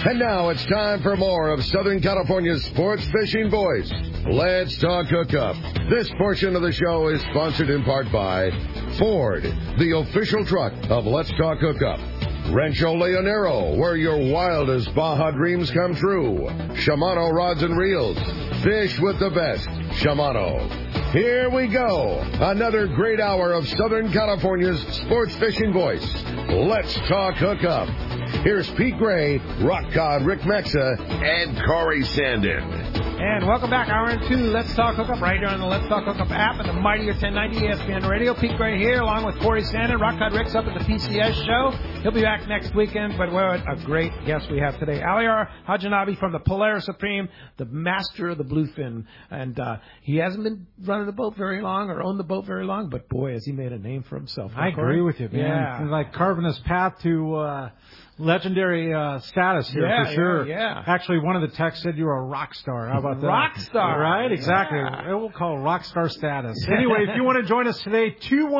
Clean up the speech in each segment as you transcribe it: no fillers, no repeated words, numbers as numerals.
And now it's time for more of Southern California's sports fishing voice. Let's talk hookup. This portion of the show is sponsored in part by Ford, the official truck of Let's Talk Hookup. Rancho Leonero, where your wildest Baja dreams come true. Shimano Rods and Reels. Fish with the best. Shimano. Here we go. Another great hour of Southern California's sports fishing voice. Let's Talk Hookup. Here's Pete Gray, Rock God Rick Mexa, and Corey Sandin. And welcome back, hour 2, Let's Talk Hookup, right here on the Let's Talk Hookup app and the Mightier 1090 ESPN Radio. Pete Gray here, along with Corey Sandin. Rock God Rick's up at the PCS show. He'll be back next weekend, but what a great guest we have today. Aliar Hajanabi from the Polaris Supreme, the master of the bluefin. And he hasn't been running the boat very long or owned the boat very long, but boy, has he made a name for himself. I agree with you, man. Yeah. He's like carving his path to legendary status here, for sure. Yeah. Actually, one of the texts said you were a rock star. How about that? Rock star. Right? Exactly. Yeah. We'll call it rock star status. Anyway, if you want to join us today,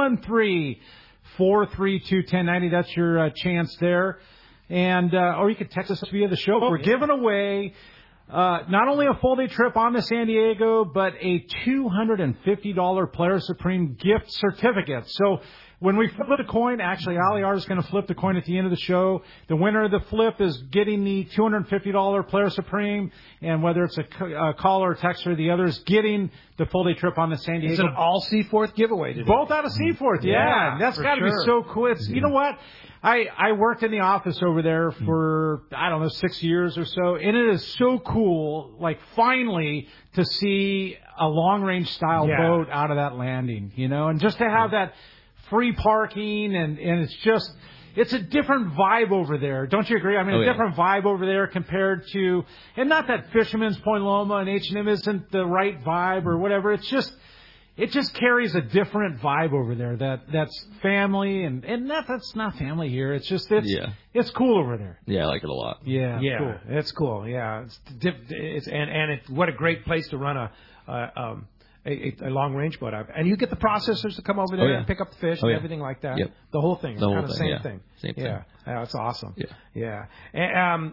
213-432-1090. That's your chance there. And or you could text us via the show. We're giving away not only a full-day trip on to San Diego, but a $250 Polaris Supreme gift certificate. So when we flip a coin, actually, Aliar is going to flip the coin at the end of the show. The winner of the flip is getting the $250 Polaris Supreme, and whether it's a caller or texter, the other is getting the full-day trip on the San Diego. It's an all-Seaforth giveaway today. Both out of Seaforth, yeah. That's got to be so cool. It's, you know what? I worked in the office over there for, 6 years or so, and it is so cool, like, finally, to see a long-range style boat out of that landing, and just to have that free parking, and it's a different vibe over there. Don't you agree? I mean, a different vibe over there compared to, and not that Fisherman's Point Loma and H&M isn't the right vibe or whatever. It just carries a different vibe over there. That's family, and that's not family here. It's just, it's cool over there. Yeah, I like it a lot. Yeah, cool. It's cool. Yeah. It's what a great place to run a long-range boat out. And you get the processors to come over there and pick up the fish and everything like that. Yep. The whole thing. It's kind of the same thing. Same thing. Yeah, that's awesome. Yeah. And,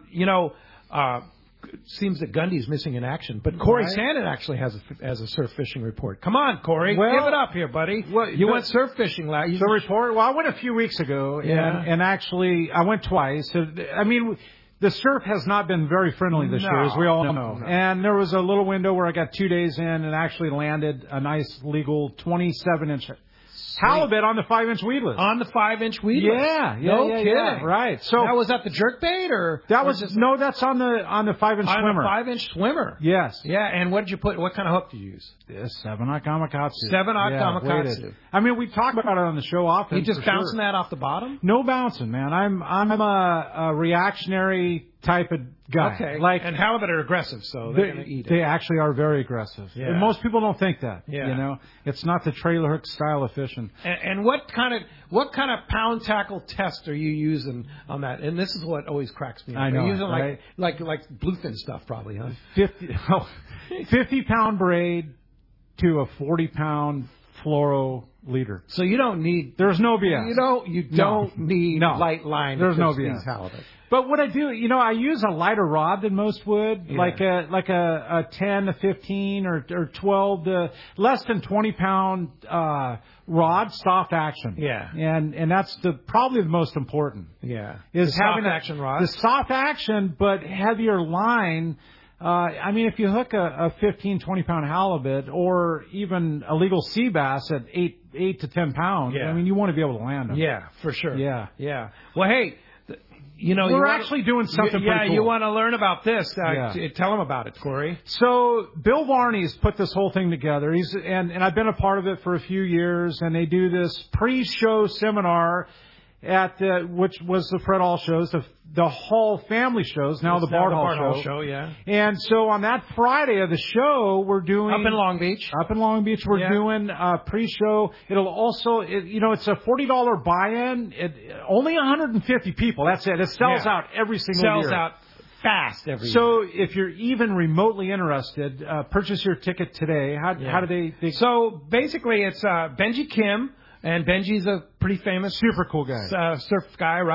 seems that Gundy's missing in action. But Corey Sandin actually has a surf fishing report. Come on, Corey. Give it up here, buddy. You went surf fishing last. The report? Well, I went a few weeks ago, and actually I went twice. So, I mean, the surf has not been very friendly this year, as we all know. No. And there was a little window where I got 2 days in and actually landed a nice legal 27-inch halibut on the 5-inch weedless. On the 5-inch weedless? Yeah. No kidding. Right. So now, was that the jerkbait or? That's on the 5-inch swimmer. On the 5-inch swimmer. Yes. Yeah. And what did you put? What kind of hook did you use? 7/0 Gamakatsu. 7/0 Gamakatsu. Weighted. I mean, we talk about it on the show often. You just bouncing that off the bottom? No bouncing, man. I'm a reactionary type of guy. Okay. And halibut are aggressive, so they're going to eat it. They actually are very aggressive. Yeah. And most people don't think that. Yeah. It's not the trailer hook style of fishing. And what kind of pound tackle test are you using on that? And this is what always cracks me up. I know. You're using right? like bluefin stuff, probably, huh? 50-pound braid to a 40-pound fluoro leader. So you don't need. There's no BS. You don't need light line. There's no BS. Halibut. But what I do, I use a lighter rod than most would, like a 10 to 15 or 12 to less than 20-pound rod, soft action. Yeah. And that's probably the most important. Yeah. Is having soft action rod. The soft action, but heavier line. I mean, if you hook a 15, 20-pound halibut or even a legal sea bass at 8 to 10 pounds, I mean, you want to be able to land them. Yeah, for sure. Yeah. Well, hey, we're actually doing something pretty cool. You want to learn about this. Tell them about it, Corey. So Bill Varney's put this whole thing together. And I've been a part of it for a few years, and they do this pre-show seminar at which was the Fred Hall shows, the Hall family shows, now the Bart Hall show. Yeah. And so on that Friday of the show, we're doing up in Long Beach, we're doing pre-show. It'll also, it's a $40 buy-in. Only 150 people. That's it. It sells out every single year. Sells out fast every year. So if you're even remotely interested, purchase your ticket today. How do they? So basically, it's Benji Kim. And Benji's a pretty famous, super cool guy, surf guy, right?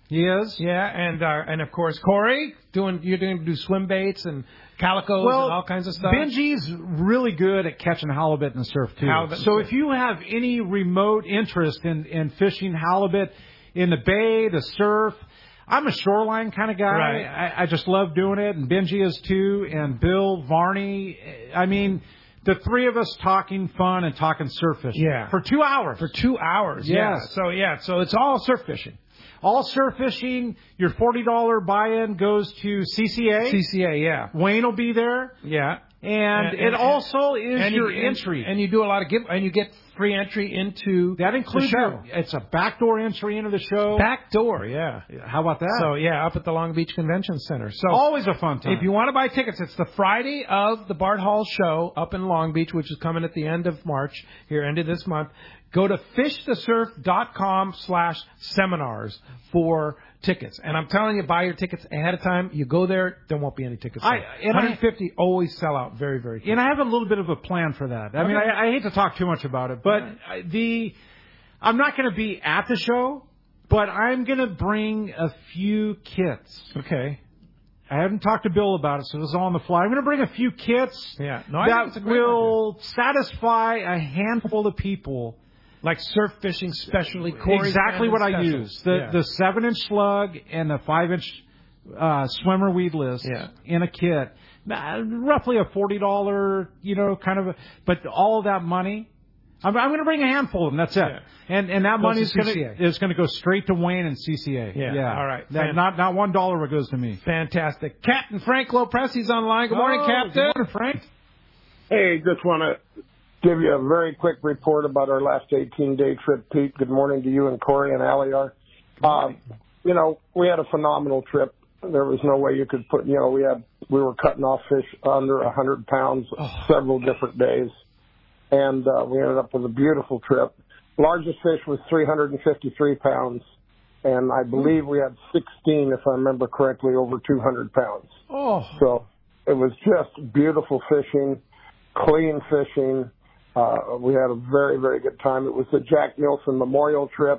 He is. Yeah, and of course Corey you're doing do swim baits and calicos and all kinds of stuff. Benji's really good at catching halibut in the surf too. So if you have any remote interest in fishing halibut in the bay, the surf, I'm a shoreline kind of guy. Right. I just love doing it, and Benji is too, and Bill, Varney. I mean, the three of us talking fun and talking surf fishing. Yeah. For 2 hours. For 2 hours. Yes. So it's all surf fishing. All surf fishing. Your $40 buy-in goes to CCA. CCA, yeah. Wayne will be there. Yeah. And it also is your entry. And you do a lot of and you get free entry into that includes the show. It's a backdoor entry into the show. Backdoor, yeah. How about that? So up at the Long Beach Convention Center. So always a fun time. If you want to buy tickets, it's the Friday of the Bart Hall show up in Long Beach, which is coming at the end of March, end of this month. Go to fishthesurf.com/seminars for tickets. And I'm telling you, buy your tickets ahead of time. You go there, there won't be any tickets. 150 always sell out very, very quickly. And I have a little bit of a plan for that. I mean, I hate to talk too much about it, but I'm not going to be at the show, but I'm going to bring a few kits. Okay. I haven't talked to Bill about it, so this is all on the fly. I'm going to bring a few kits that will satisfy a handful of people. Like surf fishing specialty. Corey exactly what I use. The 7-inch slug and the 5-inch swimmer weedless in a kit. Roughly a $40, but all of that money. I'm going to bring a handful of them. That's it. Yeah. And that money is going to go straight to Wayne and CCA. Yeah. All right. Not $1 goes to me. Fantastic. Captain Frank Lopresti's online. Good morning, Captain. Good morning, Frank. Hey, just want to give you a very quick report about our last 18-day trip, Pete. Good morning to you and Corey and Aliar. We had a phenomenal trip. There was no way you could put, we were cutting off fish under 100 pounds several different days. And we ended up with a beautiful trip. Largest fish was 353 pounds. And I believe we had 16, if I remember correctly, over 200 pounds. Oh. So it was just beautiful fishing, clean fishing. We had a very, very good time. It was the Jack Nielsen Memorial trip.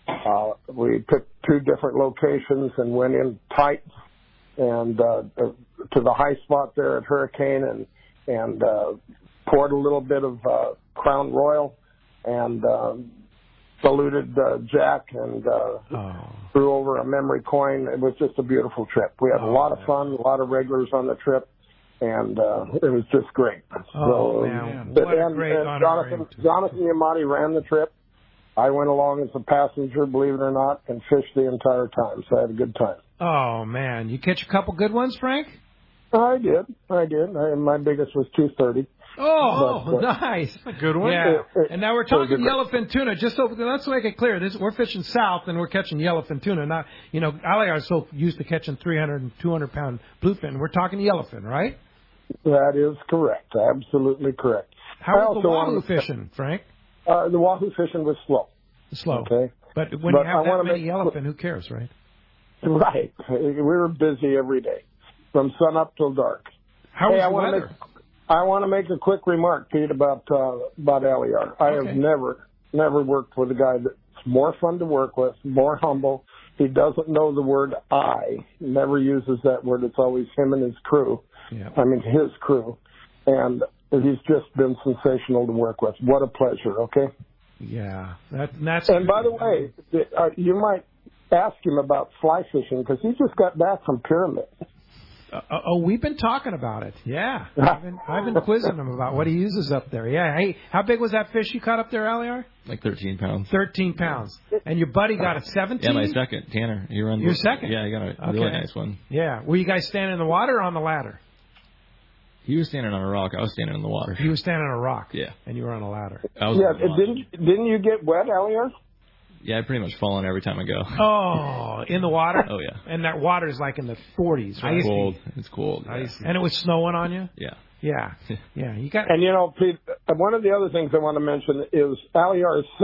We picked 2 different locations and went in tight and to the high spot there at Hurricane and poured a little bit of Crown Royal and saluted Jack and threw over a memory coin. It was just a beautiful trip. We had a lot of fun, a lot of regulars on the trip. And it was just great. Man. What a great honor. Jonathan Yamati ran the trip. I went along as a passenger, believe it or not, and fished the entire time. So I had a good time. Oh, man. You catch a couple good ones, Frank? I did. My biggest was 230. Oh, nice. A good one. Yeah. And now we're talking yellowfin tuna. Just so let's make it clear, we're fishing south and we're catching yellowfin tuna. Not, Aliar is so used to catching 300 and 200-pound bluefin. We're talking yellowfin, right? That is correct. Absolutely correct. How was the wahoo fishing, Frank? The wahoo fishing was slow. Okay. But when you have that many yellowfin, who cares, right? Right. We were busy every day, from sun up till dark. How was the weather? I want to make a quick remark, Pete, about Aliar. I have never worked with a guy that's more fun to work with, more humble. He doesn't know the word I. He never uses that word. It's always him and his crew. Yeah. I mean, his crew. And he's just been sensational to work with. What a pleasure, okay? Yeah. That's. And by the way, you might ask him about fly fishing because he just got back from Pyramid. We've been talking about it. Yeah. I've been quizzing him about what he uses up there. Yeah. Hey, how big was that fish you caught up there, Aliar? Like 13 pounds. 13 pounds. And your buddy got a 17? Yeah, my second, Tanner. Your second? Yeah, I got a really nice one. Yeah. Were you guys standing in the water or on the ladder? He was standing on a rock. I was standing in the water. He was standing on a rock. Yeah. And you were on a ladder. Didn't you get wet, Aliar? Yeah, I pretty much fall in every time I go. Oh, in the water? Oh, yeah. And that water is like in the 40s, right? It's cold. It's cold. Yeah. And it was snowing on you? Yeah. Yeah. Yeah. You got. And Pete, one of the other things I want to mention is Aliar is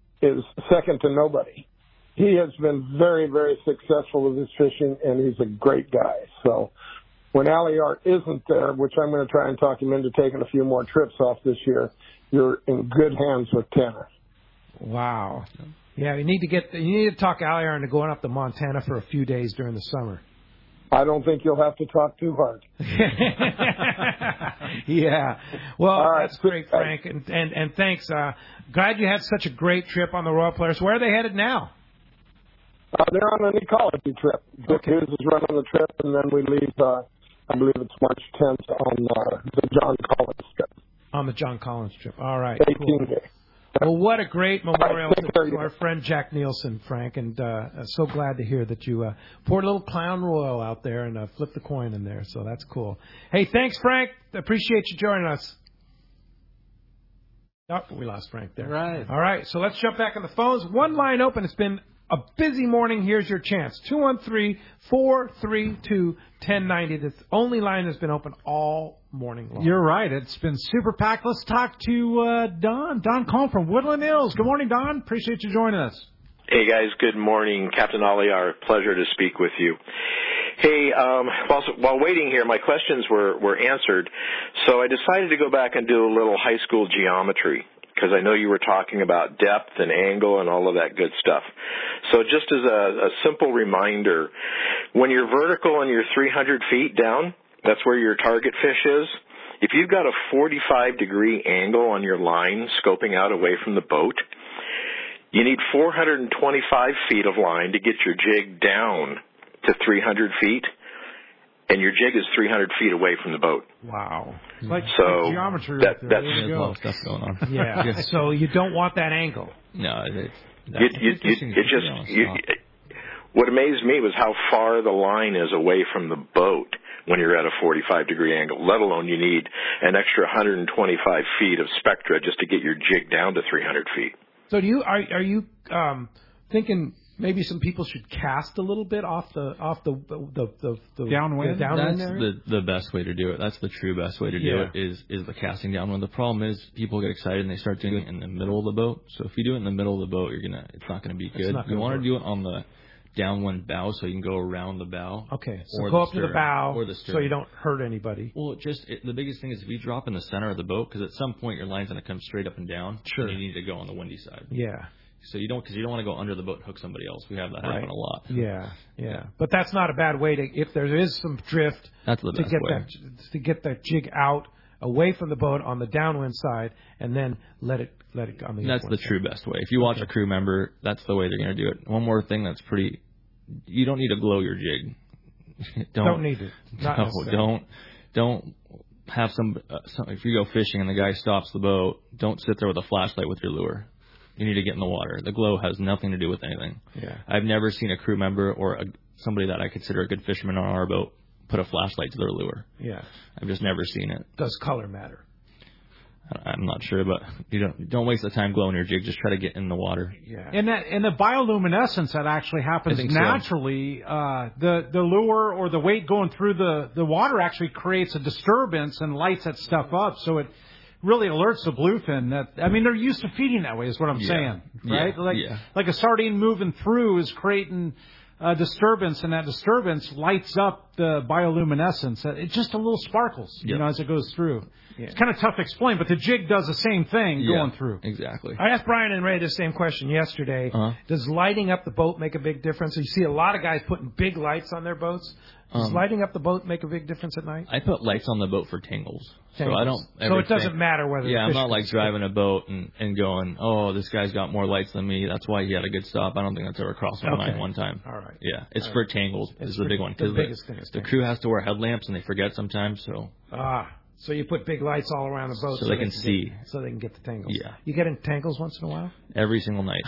second to nobody. He has been very, very successful with his fishing, and he's a great guy. So when Aliar isn't there, which I'm going to try and talk him into taking a few more trips off this year, you're in good hands with Tanner. Wow. Yeah, you need to talk Aliar into going up to Montana for a few days during the summer. I don't think you'll have to talk too hard. Yeah. Well, right. That's great, Frank, and thanks. Glad you had such a great trip on the Royal Polaris. Where are they headed now? They're on an ecology trip. Dick Hughes is running the trip, and then we leave, I believe it's March 10th on the John Collins trip. On the John Collins trip. All right. 18 cool. days. Well, what a great memorial to our friend Jack Nielsen, Frank, and so glad to hear that you poured a little Crown Royal out there and flipped the coin in there, so that's cool. Hey, thanks, Frank. Appreciate you joining us. Oh, we lost Frank there. Right. All right, so let's jump back on the phones. One line open. It's been a busy morning. Here's your chance. 213-432-1090. That's the only line that's been open all morning long. You're right. It's been super packed. Let's talk to Don. Don calling from Woodland Hills. Good morning, Don. Appreciate you joining us. Hey, guys. Good morning. Captain Aliar, pleasure to speak with you. Hey, while waiting here, my questions were answered, so I decided to go back and do a little high school geometry, because I know you were talking about depth and angle and all of that good stuff. So just as a simple reminder, when you're vertical and you're 300 feet down, that's where your target fish is. If you've got a 45-degree angle on your line scoping out away from the boat, you need 425 feet of line to get your jig down to 300 feet, and your jig is 300 feet away from the boat. Wow. Like geometry that's right there. There you go. Stuff going on. Yeah. So you don't want that angle. No, what amazed me was how far the line is away from the boat when you're at a 45-degree angle, let alone you need an extra 125 feet of spectra just to get your jig down to 300 feet. So are you thinking maybe some people should cast a little bit off the downwind? That's there? the best way to do it. That's the true best way to do it is the casting downwind. The problem is people get excited and they start doing it in the middle of the boat. So if you do it in the middle of the boat, it's not going to be good. You want to do it on the downwind bow so you can go around the bow. Okay, so go up to the bow or the stern, so you don't hurt anybody. Well, the biggest thing is if you drop in the center of the boat, because at some point your line's going to come straight up and down. Sure. And you need to go on the windy side. Yeah. So you don't want to go under the boat and hook somebody else. We have that happen a lot. Yeah. But that's not a bad way if there is some drift. That's the best way to get that jig out away from the boat on the downwind side, and then let it on the. That's the true best way. If you watch a crew member, that's the way they're going to do it. One more thing that's pretty. You don't need to glow your jig. Don't need it. Don't have some. If you go fishing and the guy stops the boat, don't sit there with a flashlight with your lure. You need to get in the water. The glow has nothing to do with anything. Yeah. I've never seen a crew member or somebody that I consider a good fisherman on our boat put a flashlight to their lure. Yeah. I've just never seen it. Does color matter? I'm not sure, but you don't waste the time glowing your jig. Just try to get in the water. Yeah. And the bioluminescence that actually happens naturally, the lure or the weight going through the water actually creates a disturbance and lights that stuff up. So it really alerts the bluefin they're used to feeding that way is what I'm saying, right? Like a sardine moving through is creating a disturbance, and that disturbance lights up the bioluminescence. It just a little sparkles, as it goes through. Yeah. It's kind of tough to explain, but the jig does the same thing going through. Exactly. I asked Brian and Ray the same question yesterday. Does lighting up the boat make a big difference? You see a lot of guys putting big lights on their boats. Does lighting up the boat make a big difference at night? I put lights on the boat for tangles. So I don't. So it doesn't matter whether. Yeah, I'm not like driving a boat and going, oh, this guy's got more lights than me. That's why he had a good stop. I don't think that's ever crossed my mind one time. All right. Yeah, it's for tangles. Is the big one because the crew has to wear headlamps and they forget sometimes. So. So you put big lights all around the boat so they can see. So they can get the tangles. Yeah. You get in tangles once in a while? Every single night.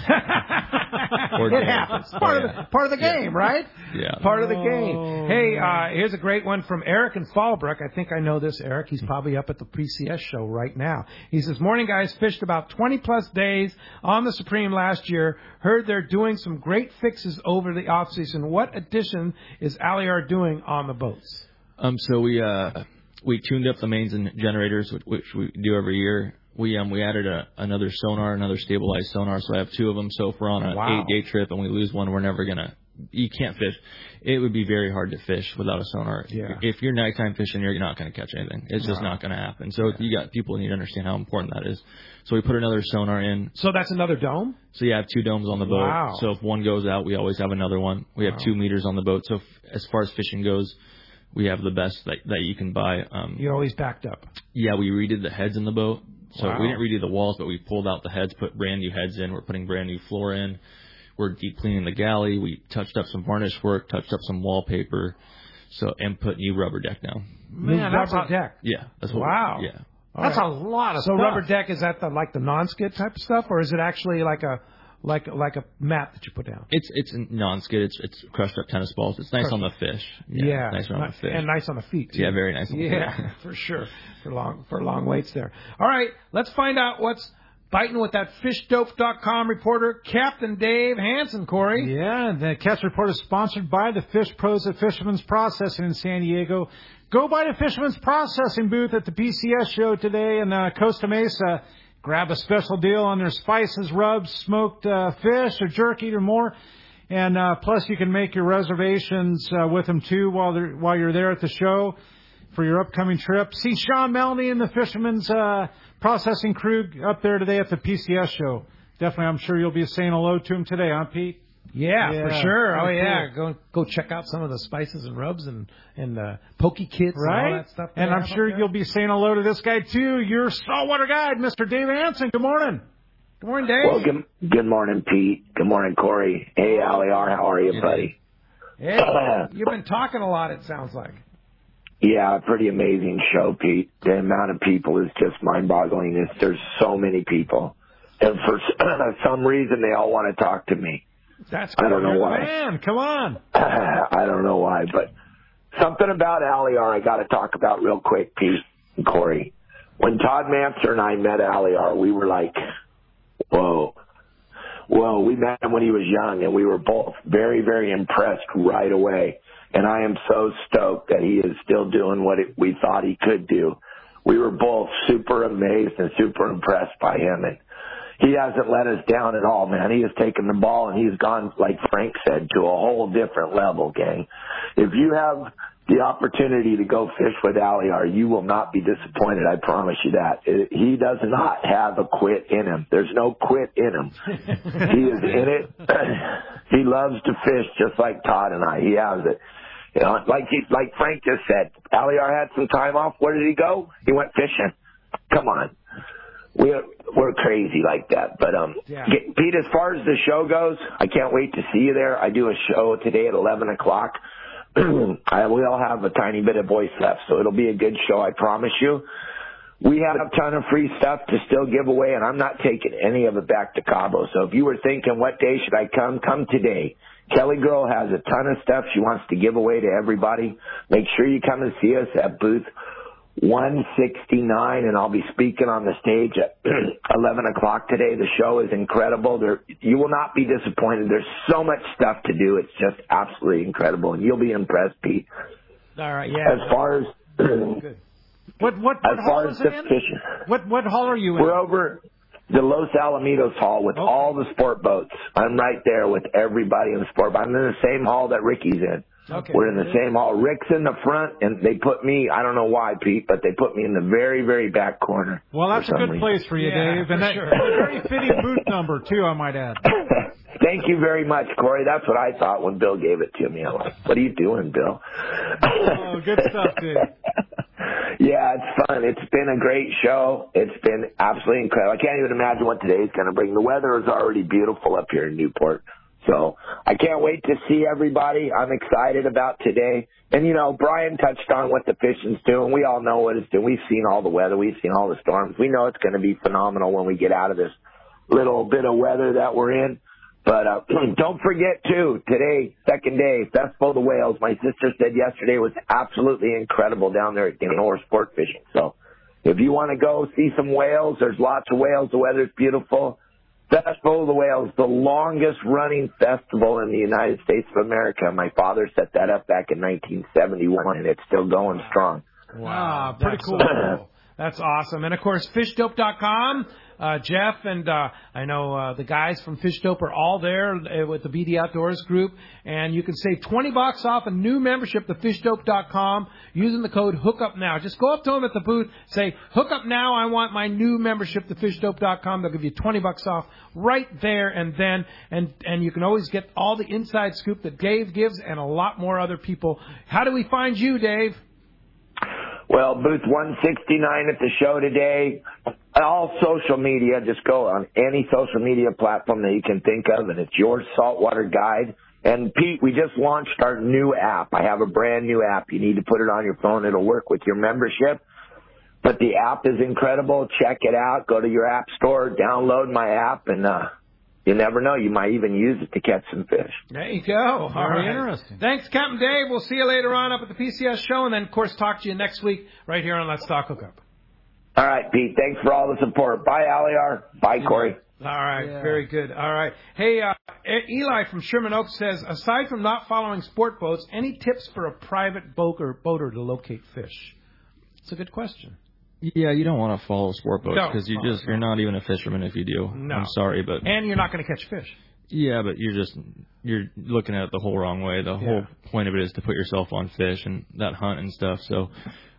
It happens. Part of the game, right? Yeah. Part of the game. Hey, here's a great one from Eric in Fallbrook. I think I know this, Eric. He's probably up at the PCS show right now. He says, morning, guys. Fished about 20-plus days on the Supreme last year. Heard they're doing some great fixes over the off-season. What addition is Aliar doing on the boats? So we tuned up the mains and generators, which we do every year. We added another sonar, another stabilized sonar, so I have two of them. So if we're on an 8-day trip and we lose one, we're never going to you can't fish. It would be very hard to fish without a sonar. Yeah. If you're nighttime fishing, you're not going to catch anything. It's just not going to happen. So you got people need to understand how important that is. So we put another sonar in. So that's another dome? So you have 2 domes on the boat. Wow. So if one goes out, we always have another one. We have 2 meters on the boat. So as far as fishing goes, we have the best that you can buy. You're always backed up. Yeah, we redid the heads in the boat. So Wow. we didn't redo the walls, but we pulled out the heads, put brand new heads in. We're putting brand new floor in. We're deep cleaning the galley. We touched up some varnish work, touched up some wallpaper, and put new rubber deck now. Man, rubber deck. Yeah, that's what. Wow. Yeah. That's a lot of so stuff. rubber deck, is that like the non-skid type of stuff, or is it actually like a mat that you put down? It's non-skid. It's crushed up tennis balls. It's nice on the fish. Yeah, nice on the fish. And nice on the feet too. Yeah, very nice on the feet. Yeah, for sure. For long waits there. All right, let's find out what's biting with that FishDope.com reporter, Captain Dave Hansen, Corey. Yeah, the Catch Report is sponsored by the Fish Pros at Fisherman's Processing in San Diego. Go by the Fisherman's Processing booth at the PCS show today in Costa Mesa. Grab a special deal on their spices, rubs, smoked fish, or jerky, or more. And plus, you can make your reservations with them too while you're there at the show for your upcoming trip. See Sean Melney and the Fisherman's Processing crew up there today at the PCS show. Definitely, I'm sure you'll be saying hello to him today, huh, Pete? Yeah, for sure. Oh, yeah. Go check out some of the spices and rubs and pokey kits and all that stuff. And I'm sure you'll be saying hello to this guy, too, your saltwater guide, Mr. Dave Hansen. Good morning. Good morning, Dave. Well, good morning, Pete. Good morning, Corey. Hey, Aliar, how are you, buddy? Hey, you've been talking a lot, it sounds like. Yeah, pretty amazing show, Pete. The amount of people is just mind-boggling. There's so many people. And for some reason, they all want to talk to me. That's I don't know why. Man, come on. I don't know why, but something about Aliar I got to talk about real quick, Pete and Corey. When Todd Manser and I met Aliar, we were like, whoa. Well, we met him when he was young, and we were both very, very impressed right away. And I am so stoked that he is still doing what we thought he could do. We were both super amazed and super impressed by him, and he hasn't let us down at all, man. He has taken the ball, and he's gone, like Frank said, to a whole different level, gang. If you have the opportunity to go fish with Aliar, you will not be disappointed, I promise you that. He does not have a quit in him. There's no quit in him. He is in it. He loves to fish just like Todd and I. He has it. You know, like Frank just said, Aliar had some time off. Where did he go? He went fishing. Come on. We're crazy like that. But Pete, as far as the show goes, I can't wait to see you there. I do a show today at 11 o'clock. We all have a tiny bit of voice left, so it'll be a good show, I promise you. We have a ton of free stuff to still give away, and I'm not taking any of it back to Cabo. So if you were thinking, what day should I come today. Kelly Girl has a ton of stuff she wants to give away to everybody. Make sure you come and see us at booth 169, and I'll be speaking on the stage at 11 o'clock today. The show is incredible. You will not be disappointed. There's so much stuff to do. It's just absolutely incredible, and you'll be impressed, Pete. All right, yeah. As far as good. What hall is it in? Fishing, what hall are you in? We're over the Los Alamitos Hall with all the sport boats. I'm right there with everybody in the sport boat. I'm in the same hall that Ricky's in. Okay. We're in the same hall. Rick's in the front, and they put me, I don't know why, Pete, but they put me in the very, very back corner. Well, that's a good place for you, Dave. And that's a very fitting booth number, too, I might add. Thank you very much, Corey. That's what I thought when Bill gave it to me. I'm like, what are you doing, Bill? Oh, good stuff, Dave. Yeah, it's fun. It's been a great show. It's been absolutely incredible. I can't even imagine what today's going to bring. The weather is already beautiful up here in Newport. So I can't wait to see everybody. I'm excited about today. And, you know, Brian touched on what the fishing's doing. We all know what it's doing. We've seen all the weather. We've seen all the storms. We know it's going to be phenomenal when we get out of this little bit of weather that we're in. But don't forget, too, today, second day, Festival of the Whales. My sister said yesterday was absolutely incredible down there at North Sport Fishing. So if you want to go see some whales, there's lots of whales. The weather's beautiful. Festival of the Whales, the longest running festival in the United States of America. My father set that up back in 1971, and it's still going strong. Wow, pretty cool. That's awesome. And, of course, fishdope.com. Jeff and I know the guys from Fish Dope are all there with the BD Outdoors group. And you can save $20 off a new membership to fishdope.com using the code HOOKUPNOW. Just go up to them at the booth, say, Hook Up Now, I want my new membership to fishdope.com. They'll give you $20 off right there and then. And you can always get all the inside scoop that Dave gives and a lot more other people. How do we find you, Dave? Well, booth 169 at the show today. All social media, just go on any social media platform that you can think of, and it's your saltwater guide. And, Pete, we just launched our new app. I have a brand new app. You need to put it on your phone. It'll work with your membership. But the app is incredible. Check it out. Go to your app store, download my app, and you never know. You might even use it to catch some fish. There you go. Very interesting. Thanks, Captain Dave. We'll see you later on up at the PCS show, and then, of course, talk to you next week right here on Let's Talk Hookup. All right, Pete. Thanks for all the support. Bye, Aliar. Bye, Corey. All right. Yeah. Very good. All right. Hey, Eli from Sherman Oaks says, aside from not following sport boats, any tips for a private boater to locate fish? It's a good question. Yeah, you don't want to follow sport boats because you're not even a fisherman if you do. No. I'm sorry, but and you're not going to catch fish. Yeah, but you're looking at it the whole wrong way. The whole point of it is to put yourself on fish and that hunt and stuff. So,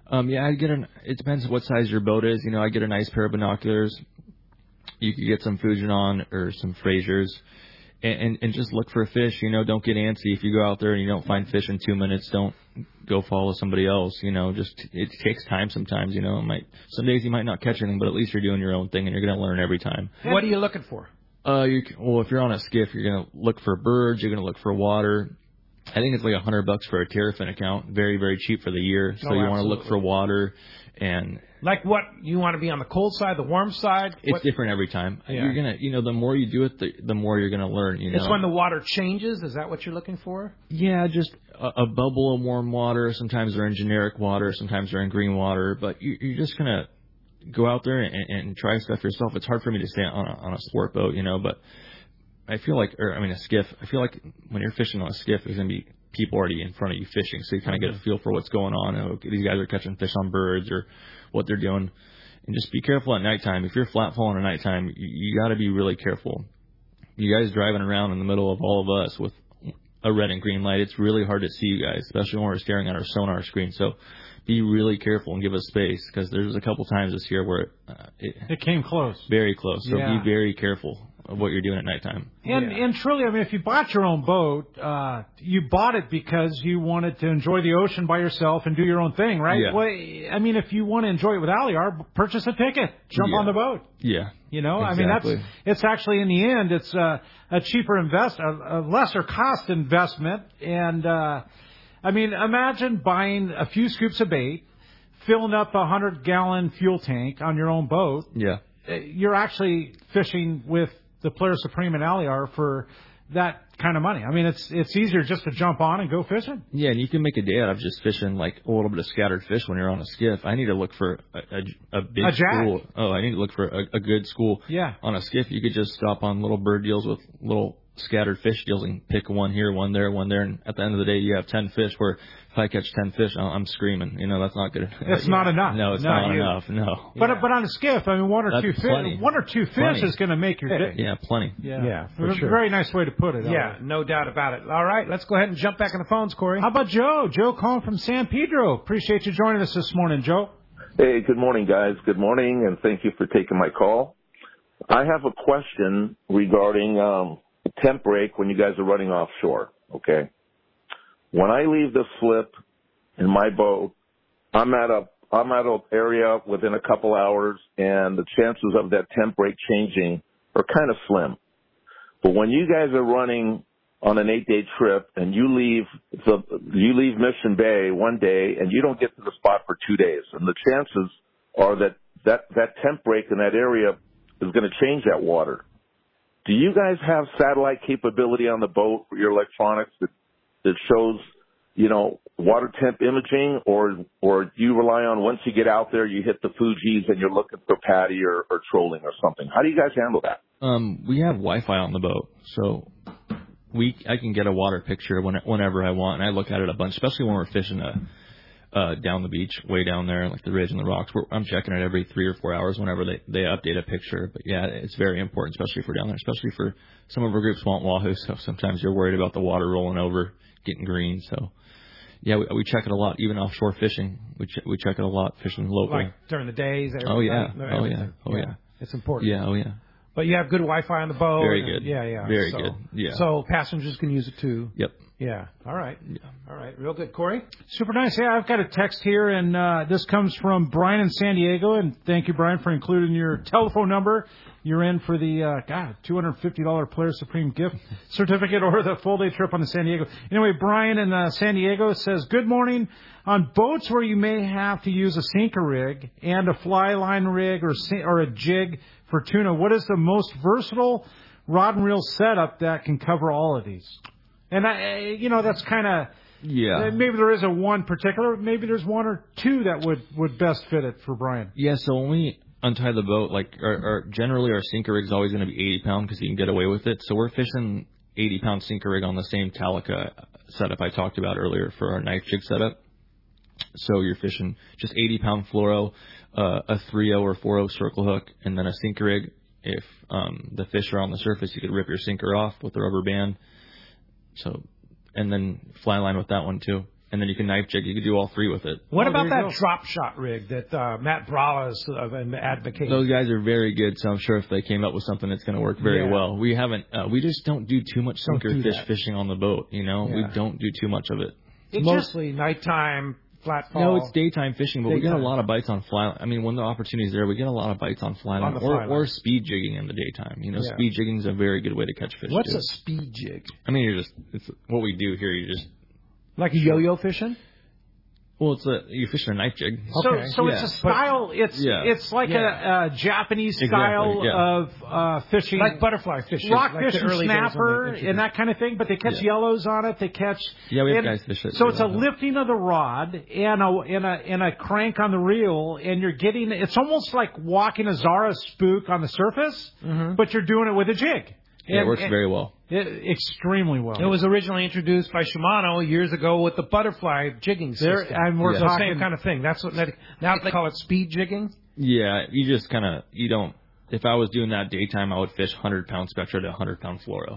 it depends what size your boat is. I get a nice pair of binoculars. You could get some Fujinon or some Frasers. And just look for a fish, don't get antsy. If you go out there and you don't find fish in 2 minutes, don't go follow somebody else, it takes time sometimes, some days you might not catch anything, but at least you're doing your own thing and you're going to learn every time. What are you looking for? If you're on a skiff, you're going to look for birds, you're going to look for water. I think it's like $100 for a Terrafin account, very, very cheap for the year. So you want to look for water and... Like what? You want to be on the cold side, the warm side? It's different every time. Yeah. You're going to, the more you do it, the more you're going to learn, It's when the water changes? Is that what you're looking for? Yeah, just a bubble of warm water. Sometimes they're in generic water. Sometimes they're in green water. But you're just going to go out there and try stuff yourself. It's hard for me to say on a sport boat, but I feel like, a skiff, I feel like when you're fishing on a skiff, there's going to be people already in front of you fishing, so you kind of get a feel for what's going on. These guys are catching fish on birds or what they're doing. And just be careful at nighttime. If you're flat falling at nighttime, you got to be really careful. You guys driving around in the middle of all of us with a red and green light, it's really hard to see you guys, especially when we're staring at our sonar screen. So be really careful and give us space, because there's a couple times this year where it came close. Very close. So be very careful of what you're doing at nighttime. And truly, if you bought your own boat, you bought it because you wanted to enjoy the ocean by yourself and do your own thing, right? Yeah. Well, if you want to enjoy it with Aliar, purchase a ticket, jump on the boat. Yeah. Exactly. It's actually, in the end, it's a cheaper a lesser cost investment. And, imagine buying a few scoops of bait, filling up a 100-gallon fuel tank on your own boat. Yeah. You're actually fishing with the Polaris Supreme and Aliar for that kind of money. It's easier just to jump on and go fishing. Yeah, and you can make a day out of just fishing like a little bit of scattered fish when you're on a skiff. I need to look for a big school. Oh, I need to look for a good school. Yeah. On a skiff, you could just stop on little bird deals with little scattered fish deals and pick one here, one there, one there, and at the end of the day, you have 10 fish. Where if I catch 10 fish, I'm screaming. That's not good. It's not enough. No, it's not enough. No. But on a skiff, one or two fish is going to make your day. Yeah, plenty. Yeah, for sure. Very nice way to put it. Yeah, no doubt about it. All right, let's go ahead and jump back on the phones, Corey. How about Joe? Joe calling from San Pedro. Appreciate you joining us this morning, Joe. Hey, good morning, guys. Good morning, and thank you for taking my call. I have a question regarding temp break when you guys are running offshore, okay? When I leave the slip in my boat, I'm at an area within a couple hours, and the chances of that temp break changing are kind of slim. But when you guys are running on an 8-day trip and you leave Mission Bay one day and you don't get to the spot for 2 days, and the chances are that temp break in that area is going to change that water. Do you guys have satellite capability on the boat for your electronics that shows, water temp imaging, or do you rely on once you get out there, you hit the Fujis and you're looking for patty or trolling or something? How do you guys handle that? We have Wi-Fi on the boat, so I can get a water picture whenever I want, and I look at it a bunch, especially when we're fishing down the beach, way down there, like the ridge and the rocks. I'm checking it every 3 or 4 hours whenever they update a picture. But yeah, it's very important, especially for down there, especially for some of our groups want wahoo. So sometimes you're worried about the water rolling over, getting green. So yeah, we check it a lot, even offshore fishing. We check it a lot, fishing locally. Like during the days. Oh yeah. It's important. Yeah. Oh yeah. But you have good Wi-Fi on the boat. Very good. Yeah. Very good. Yeah. So passengers can use it too. Yep. Yeah. All right. Yeah. All right. Real good. Corey? Super nice. Yeah, I've got a text here, and this comes from Brian in San Diego. And thank you, Brian, for including your telephone number. You're in for the, $250 Player Supreme gift certificate or the full-day trip on the San Diego. Anyway, Brian in San Diego says, good morning. On boats where you may have to use a sinker rig and a fly line rig or a jig for tuna, what is the most versatile rod and reel setup that can cover all of these? And that's kind of, maybe there is one particular, maybe there's one or two that would best fit it for Brian. Yeah, so when we untie the boat, like generally our sinker rig is always going to be 80 pound because you can get away with it. So we're fishing 80 pound sinker rig on the same Talica setup I talked about earlier for our knife jig setup. So you're fishing just 80 pound fluoro, a 3.0 or 4.0 circle hook, and then a sinker rig. If the fish are on the surface, you could rip your sinker off with a rubber band. So, and then fly line with that one too. And then you can knife jig. You could do all three with it. What about that drop shot rig that Matt Brala is advocating? Those guys are very good, so I'm sure if they came up with something, it's going to work very well. We haven't. We just don't do too much sinker fishing on the boat. We don't do too much of it. It's mostly nighttime. Flat fall. No, it's daytime fishing, but we get a lot of bites on fly. I mean, when the opportunity's there, we get a lot of bites on fly line or speed jigging in the daytime. Speed jigging is a very good way to catch fish. What's a speed jig? I mean, it's what we do here. You just like yo-yo fishing. Well, you're fishing a knife jig. Okay. So it's a style. It's like a Japanese style of fishing, like butterfly fishing, rock fishing, snapper, and that kind of thing. But they catch yellows on it. They catch. Yeah, we have guys fish it. So it's a lifting of the rod and a crank on the reel, and you're getting. It's almost like walking a Zara spook on the surface, but you're doing it with a jig. Yeah, it works very well. Extremely well. It was originally introduced by Shimano years ago with the butterfly jigging system. We're talking the same kind of thing. That's what now they call it speed jigging. Yeah, you just you don't. If I was doing that daytime, I would fish 100-pound Spectra to 100-pound fluoro.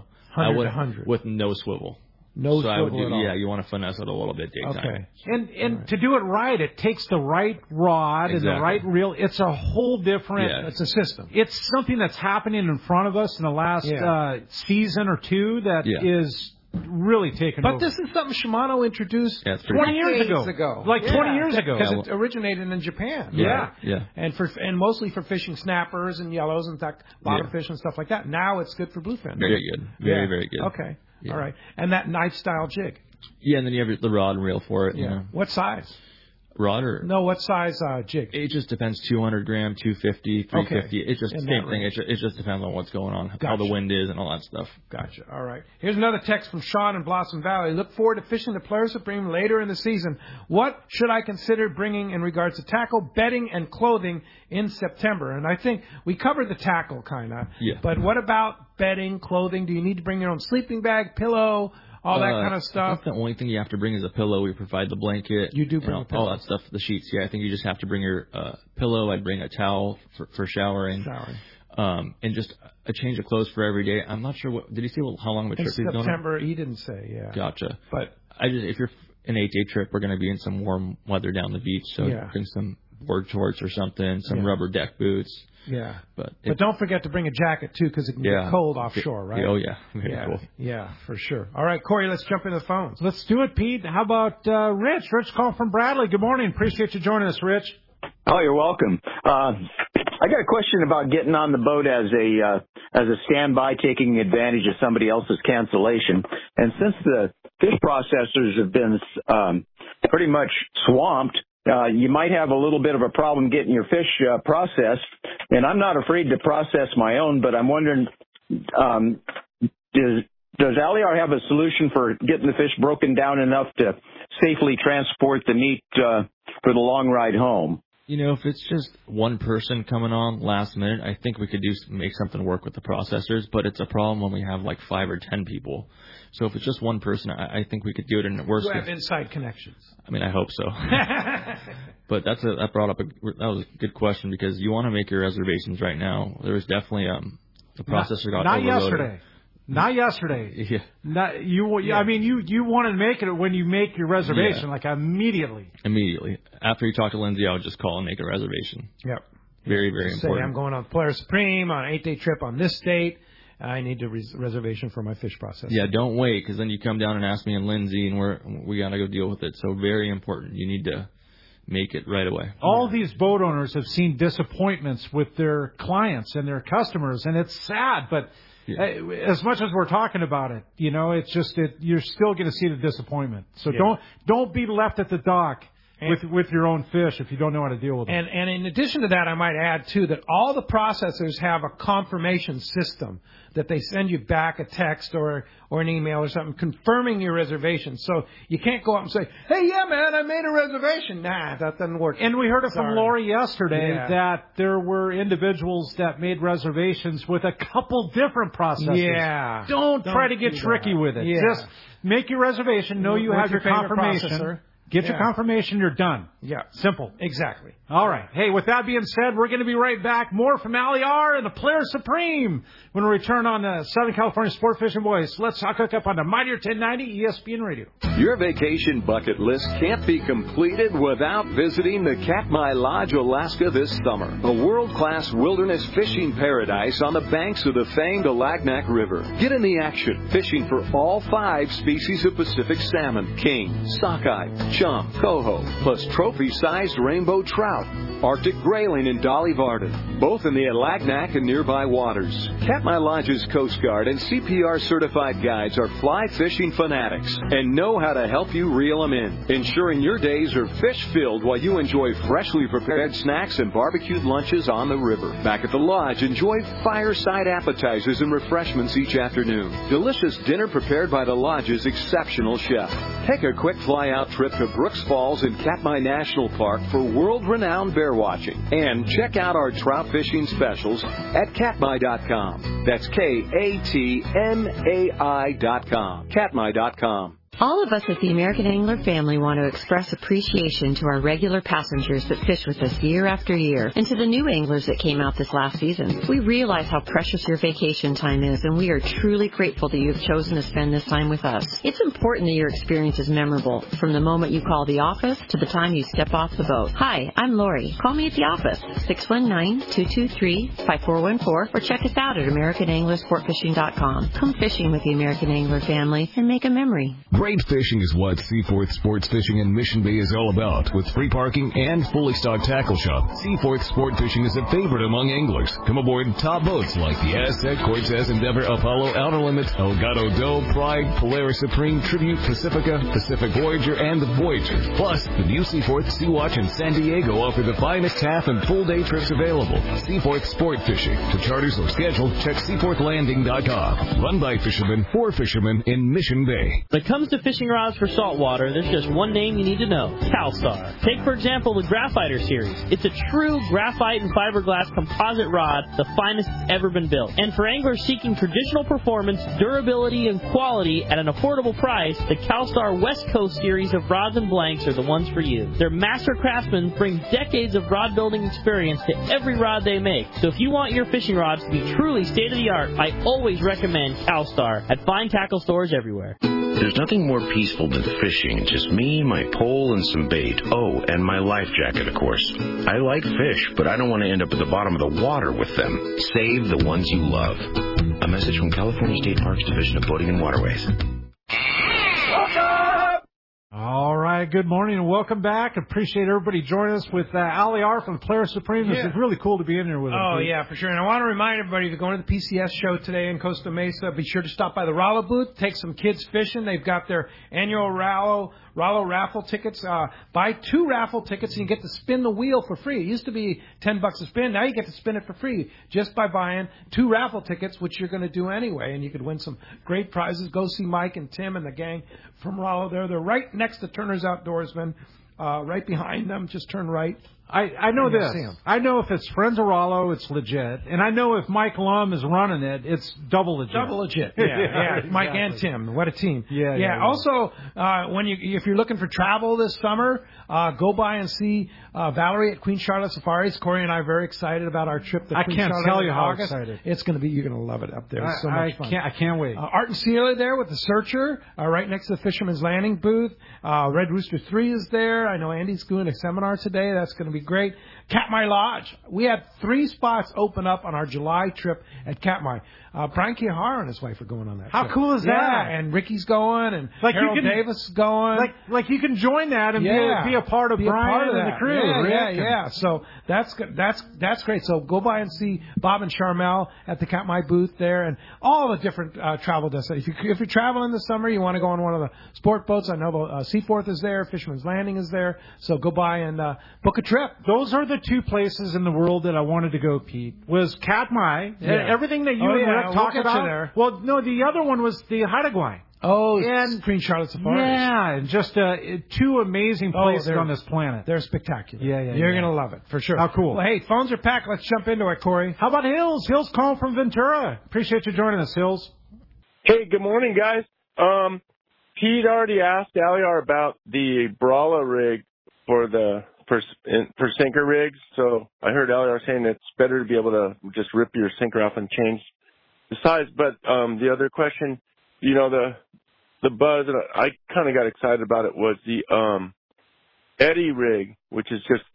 100 with no swivel. No swivel at all. Yeah, you want to finesse it a little bit daytime. Okay. And to do it right, it takes the right rod and the right reel. It's a whole different... Yeah, it's a system. It's something that's happening in front of us in the last season or two that is really taken over. But this is something Shimano introduced 20 years ago. Like 20 years ago. Because it originated in Japan. Yeah. And mostly for fishing snappers and yellows and bottom fish and stuff like that. Now it's good for bluefin. Very good. Very, very good. Okay. Yeah. All right. And that knife-style jig. Yeah, and then you have the rod and reel for it. Yeah. What size? Rod or? No, what size jig? It just depends. 200 gram, 250, 350. It's just the same thing. It just depends on what's going on, how the wind is and all that stuff. Gotcha. All right. Here's another text from Sean in Blossom Valley. Look forward to fishing the Player Supreme later in the season. What should I consider bringing in regards to tackle, bedding, and clothing in September? And I think we covered the tackle kind of. Yeah. But what about bedding, clothing? Do you need to bring your own sleeping bag, pillow? All that kind of stuff. I think the only thing you have to bring is a pillow. We provide the blanket. You do bring a pillow. All that stuff, the sheets. Yeah, I think you just have to bring your pillow. I'd bring a towel for showering. And just a change of clothes for every day. I'm not sure did he say how long of a trip he's going on? September, he didn't say, yeah. Gotcha. But if you're an 8-day trip, we're going to be in some warm weather down the beach. So bring some board shorts or something, some rubber deck boots. Yeah. But don't forget to bring a jacket, too, because it can get cold offshore, right? Oh, yeah. Very cool. Yeah, for sure. All right, Corey, let's jump into the phones. Let's do it, Pete. How about Rich? Rich calling from Bradley. Good morning. Appreciate you joining us, Rich. Oh, you're welcome. I got a question about getting on the boat as a standby, taking advantage of somebody else's cancellation. And since the fish processors have been pretty much swamped, you might have a little bit of a problem getting your fish processed. And I'm not afraid to process my own, but I'm wondering, does Aliar have a solution for getting the fish broken down enough to safely transport the meat for the long ride home? If it's just one person coming on last minute, I think we could make something work with the processors, but it's a problem when we have like 5 or 10 people. So if it's just one person, I think we could do it in the worst case. You have inside connections. I mean, I hope so. But that was a good question, because you want to make your reservations right now. There was definitely the processor got overloaded. Not yesterday. Yeah. You want to make it when you make your reservation, like immediately. Immediately. After you talk to Lindsay, I would just call and make a reservation. Yep. Very, very important. Say, I'm going on Polaris Supreme on an 8-day trip on this date. I need a reservation for my fish processor. Yeah, don't wait, because then you come down and ask me and Lindsay, and we got to go deal with it. So very important. You need to make it right away. All these boat owners have seen disappointments with their clients and their customers, and it's sad, but... Yeah. As much as we're talking about it, it's just you're still going to see the disappointment. So don't be left at the dock with your own fish if you don't know how to deal with them. And in addition to that, I might add too that all the processors have a confirmation system that they send you back a text or an email or something confirming your reservation. So you can't go up and say, "Hey, yeah, man, I made a reservation." Nah, that doesn't work. And we heard it from Lori yesterday that there were individuals that made reservations with a couple different processors. Yeah. Don't try to get tricky with it. Yeah. Just make your reservation, know you have your confirmation. Processor. Get your confirmation, you're done. Yeah. Simple. Exactly. All right. Hey, with that being said, we're going to be right back. More from Ali R and the Polaris Supreme when we return on the Southern California Sport Fishing Boys. Let's hook up on the Mightier 1090 ESPN Radio. Your vacation bucket list can't be completed without visiting the Katmai Lodge, Alaska this summer. A world-class wilderness fishing paradise on the banks of the famed Alagnak River. Get in the action, fishing for all 5 species of Pacific salmon, king, sockeye, chum, coho, plus trophy-sized rainbow trout, Arctic grayling and Dolly Varden, both in the Alagnak and nearby waters. Katmai Lodge's Coast Guard and CPR-certified guides are fly fishing fanatics and know how to help you reel them in, ensuring your days are fish-filled while you enjoy freshly prepared snacks and barbecued lunches on the river. Back at the lodge, enjoy fireside appetizers and refreshments each afternoon. Delicious dinner prepared by the lodge's exceptional chef. Take a quick fly-out trip to Brooks Falls in Katmai National Park for world-renowned bear watching. And check out our trout fishing specials at katmai.com. That's KATMAI.com. Katmai.com. All of us at the American Angler family want to express appreciation to our regular passengers that fish with us year after year, and to the new anglers that came out this last season. We realize how precious your vacation time is, and we are truly grateful that you have chosen to spend this time with us. It's important that your experience is memorable, from the moment you call the office to the time you step off the boat. Hi, I'm Lori. Call me at the office, 619-223-5414, or check us out at AmericanAnglerSportFishing.com. Come fishing with the American Angler family and make a memory. Great fishing is what Seaforth Sports Fishing in Mission Bay is all about. With free parking and fully stocked tackle shop, Seaforth Sport Fishing is a favorite among anglers. Come aboard top boats like the Aztec, Cortez, Endeavor, Apollo, Outer Limits, Elgato Doe, Pride, Polaris Supreme, Tribute, Pacifica, Pacific Voyager, and the Voyager. Plus, the new Seaforth Sea-Watch in San Diego offer the finest half and full day trips available. Seaforth Sport Fishing. For charters or schedule, check SeaforthLanding.com. Run by fishermen for fishermen in Mission Bay. When it comes to fishing rods for saltwater, there's just one name you need to know: CalStar. Take, for example, the Graphiter series. It's a true graphite and fiberglass composite rod, the finest it's ever been built. And for anglers seeking traditional performance, durability, and quality at an affordable price, the CalStar West Coast series of rods and blanks are the ones for you. Their master craftsmen bring decades of rod building experience to every rod they make. So if you want your fishing rods to be truly state-of-the-art, I always recommend CalStar at fine tackle stores everywhere. There's nothing more peaceful than fishing. Just me, my pole, and some bait. Oh, and my life jacket, of course. I like fish, but I don't want to end up at the bottom of the water with them. Save the ones you love. A message from California State Parks Division of Boating and Waterways. All right, good morning and welcome back. Appreciate everybody joining us with Ali R from the Polaris Supreme. This is really cool to be in here with him. Oh, yeah, for sure. And I want to remind everybody, if you're going to the PCS show today in Costa Mesa, be sure to stop by the Rollo booth, take some kids fishing. They've got their annual Rollo raffle tickets. Buy 2 raffle tickets and you get to spin the wheel for free. It used to be $10 a spin. Now you get to spin it for free just by buying 2 raffle tickets, which you're going to do anyway. And you could win some great prizes. Go see Mike and Tim and the gang from Rollo there. They're right next to Turner's Outdoorsman right behind them. Just turn right. I know this. I know if it's Friends of Rollo, it's legit. And I know if Mike Lum is running it, it's double legit. Double legit. Yeah, exactly. Mike and Tim. What a team. Yeah. Also, if you're looking for travel this summer, go by and see Valerie at Queen Charlotte Safaris. Corey and I are very excited about our trip to Queen Charlotte. I can't tell you how excited. It's going to be, you're going to love it up there. It's so much fun. I can't wait. Art and Celia there with the Searcher, right next to the Fisherman's Landing booth. Red Rooster 3 is there. I know Andy's doing a seminar today. That's going to be great. Katmai Lodge. We had 3 spots open up on our July trip at Katmai. Brian Kihara and his wife are going on that trip. How cool is that? Yeah, and Ricky's going, and Harold Davis is going. Like you can join that and be a part of Brian and the crew. Yeah. So that's great. So go by and see Bob and Charmel at the Katmai booth there, and all the different travel destinations. If you're traveling this summer, you want to go on one of the sport boats. I know Seaforth is there, Fisherman's Landing is there. So go by and book a trip. Those are the 2 places in the world that I wanted to go, Pete. Was Katmai. Everything that you and Rick talked about. There. Well, no, the other one was the Haida Gwaii. Oh, and Queen Charlotte Safaris. Yeah, and just 2 amazing places on this planet. They're spectacular. Yeah. You're going to love it, for sure. How cool. Well, hey, phones are packed. Let's jump into it, Corey. How about Hills? Hills calling from Ventura. Appreciate you joining us, Hills. Hey, good morning, guys. Pete already asked Aliar about the Brawler rig for sinker rigs, so I heard Aliar saying it's better to be able to just rip your sinker off and change the size. But the other question, the buzz, and I kind of got excited about it, was the Eddy rig, which is just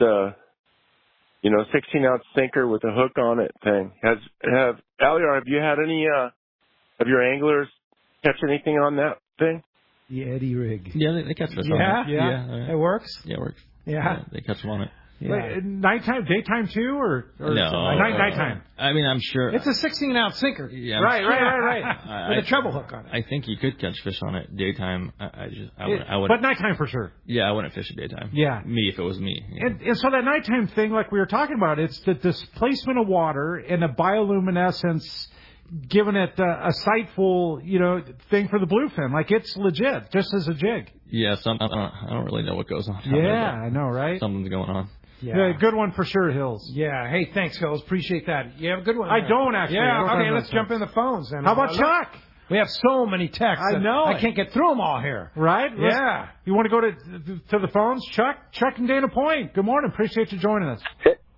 16-ounce sinker with a hook on it thing. Aliar, have you had any of your anglers catch anything on that thing? The Eddy rig. Yeah, they catch us on it. Yeah. It works? Yeah, it works. Yeah. They catch them on it. Yeah. Nighttime, daytime too, or no? Nighttime. I mean, I'm sure it's a 16-ounce sinker. Yeah, right. With a treble hook on it. I think you could catch fish on it daytime. I would. But nighttime for sure. Yeah, I wouldn't fish it daytime. Yeah, me if it was me. Yeah. And so that nighttime thing, like we were talking about, it's the displacement of water and the bioluminescence, giving it a sightful, thing for the bluefin. Like it's legit, just as a jig. Yeah, I don't really know what goes on. Yeah, I know, right? Something's going on. Yeah, good one for sure, Hills. Yeah. Hey, thanks, Hills. Appreciate that. You have a good one. I don't actually. Yeah. Okay, let's jump in the phones. How about Chuck? We have so many texts. I know. I can't get through them all here. Right? Yeah. You want to go to the phones? Chuck and Dana Point. Good morning. Appreciate you joining us.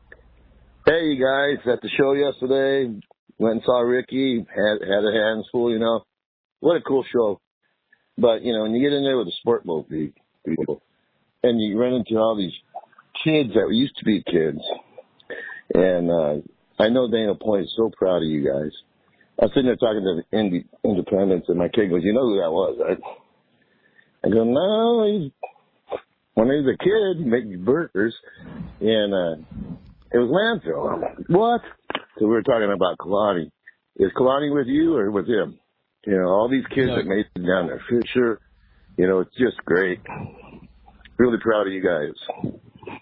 Hey, you guys. At the show yesterday, went and saw Ricky. Had a hands full, What a cool show. But, when you get in there with the sport boat people, and you run into all these kids that used to be kids. And I know Dana Point is so proud of you guys. I was sitting there talking to the Independents, and my kid goes, "You know who that was?" I go, "No, when he was a kid, making burgers, and it was landfill." I'm like, "What?" So we were talking about Kalani. Is Kalani with you or with him? All these kids that made it down there. Fisher, it's just great. Really proud of you guys.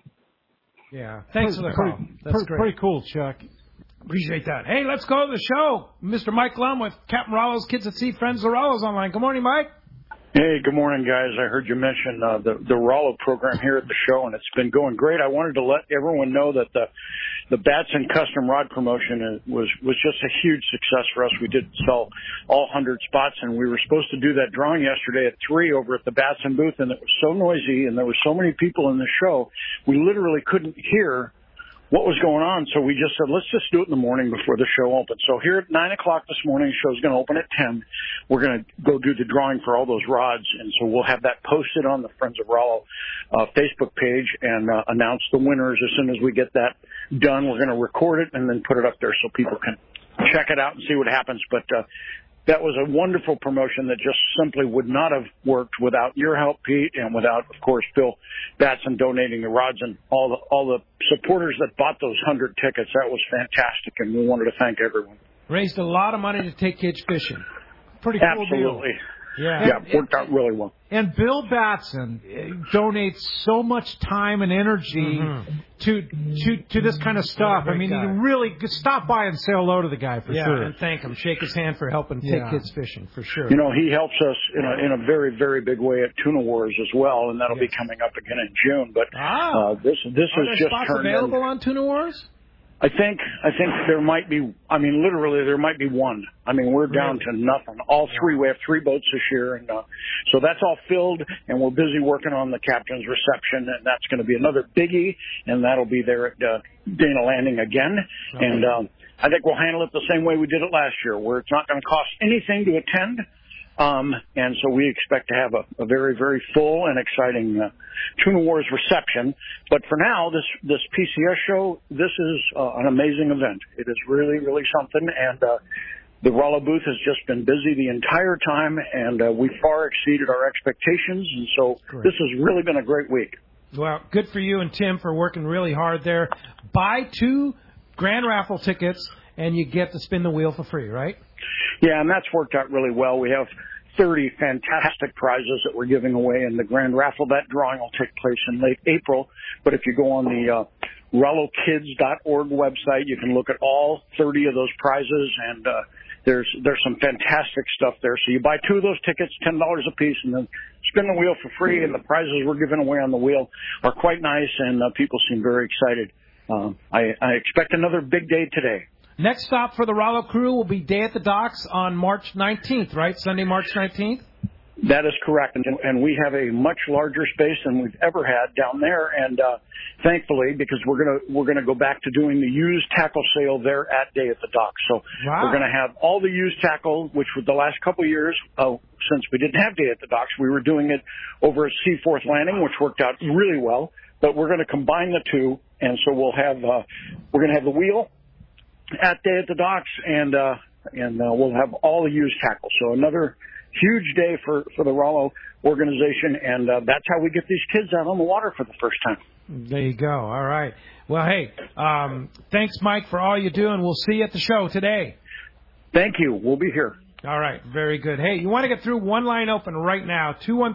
Yeah. Thanks for the call. That's great. Pretty cool, Chuck. Appreciate that. Hey, let's go to the show. Mr. Mike Lum with Captain Rollo's Kids at Sea, Friends of Rollo's online. Good morning, Mike. Hey, good morning, guys. I heard you mention the Rollo program here at the show, and it's been going great. I wanted to let everyone know that the Batson custom rod promotion was just a huge success for us. We did sell all 100 spots, and we were supposed to do that drawing yesterday at 3 over at the Batson booth, and it was so noisy, and there were so many people in the show, we literally couldn't hear what was going on. So we just said, let's just do it in the morning before the show opens. So here at 9 o'clock this morning, the show's going to open at 10. We're going to go do the drawing for all those rods. And so we'll have that posted on the Friends of Rollo Facebook page and announce the winners as soon as we get that done. We're going to record it and then put it up there so people can check it out and see what happens. But that was a wonderful promotion that just simply would not have worked without your help, Pete, and without, of course, Bill Batson donating the rods and all the supporters that bought those 100 tickets. That was fantastic, and we wanted to thank everyone. Raised a lot of money to take kids fishing. Pretty cool Absolutely. deal. Worked out really well. And Bill Batson donates so much time and energy to this kind of stuff. I mean, you really stop by and say hello to the guy for sure. And thank him. Shake his hand for helping take kids fishing, for sure. You know, he helps us in a very, very big way at Tuna Wars as well, and that'll be coming up again in June. But this is just spots turned available on Tuna Wars? I think there might be. I mean, literally, there might be one. I mean, we're down to nothing. All three. We have 3 boats this year, and so that's all filled. And we're busy working on the captain's reception, and that's going to be another biggie. And that'll be there at Dana Landing again. Okay. And I think we'll handle it the same way we did it last year, where it's not going to cost anything to attend. And so we expect to have a very, very full and exciting Tuna Wars reception. But for now, this PCS show, this is an amazing event. It is really, really something. And the Rollo booth has just been busy the entire time, and we far exceeded our expectations. And so this has really been a great week. Well, good for you and Tim for working really hard there. Buy 2 grand raffle tickets, and you get to spin the wheel for free, right? Yeah, and that's worked out really well. We have 30 fantastic prizes that we're giving away in the grand raffle. That drawing will take place in late April. But if you go on the RolloKids.org website, you can look at all 30 of those prizes, and there's some fantastic stuff there. So you buy 2 of those tickets, $10 a piece, and then spin the wheel for free. And the prizes we're giving away on the wheel are quite nice, and people seem very excited. I expect another big day today. Next stop for the Rollo crew will be Day at the Docks on March 19th, right? Sunday, March 19th? That is correct. And we have a much larger space than we've ever had down there. And thankfully, because we're gonna go back to doing the used tackle sale there at Day at the Docks. So we're going to have all the used tackle, which for the last couple of years, since we didn't have Day at the Docks, we were doing it over at Seaforth Landing, which worked out really well. But we're going to combine the two. And so we're going to have the wheel at Day at the Docks, and we'll have all the used tackle. So another huge day for the Rollo organization, and that's how we get these kids out on the water for the first time. There you go. All right. Well, hey, thanks, Mike, for all you do, and we'll see you at the show today. Thank you. We'll be here. All right. Very good. Hey, you want to get through? One line open right now,